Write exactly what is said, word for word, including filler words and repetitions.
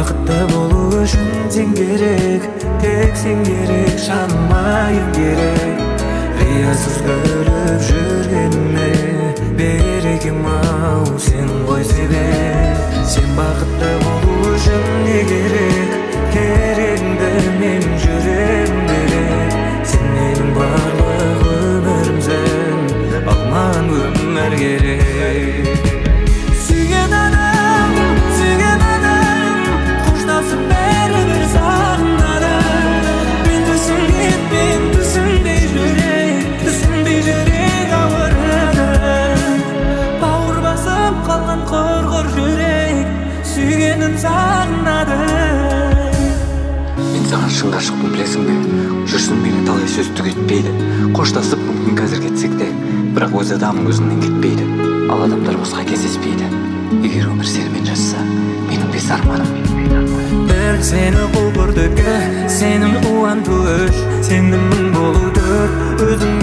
бақытты болу үшін сен керек, тек сен керек, жаныма керек. Риясыз күліп жүргеніме берекем ау, сен ғой себеп. Сен бақытты болу үшін не керек, керегіңді мен жүрегім берем. Сен менің барлық өмірімсің, ал маған өмір керек. Сүйген адам, сүйген адам, қоштасып бәрібір сағынады. Мен түсінбеймін, түсінбей жүрек, түсінбей жүрек ауырады. Бауыр басып қалған құрғыр жүрек, сүйгенін сағынады. Мен саған шын ғашықпын, білесің бе? Жүрсін мені талай сөз түгетпейді. Қоштасып мүмкін қазір кетсек те, бірақ өз адамың өзіңнен кетпейді. Ал адамдар босқа кездеспейді. Егер өмір сенімен жазса, менің бес арманым. Бір сені құлпырдыкі, сенің қуанту үш, сенің мың болуды өзің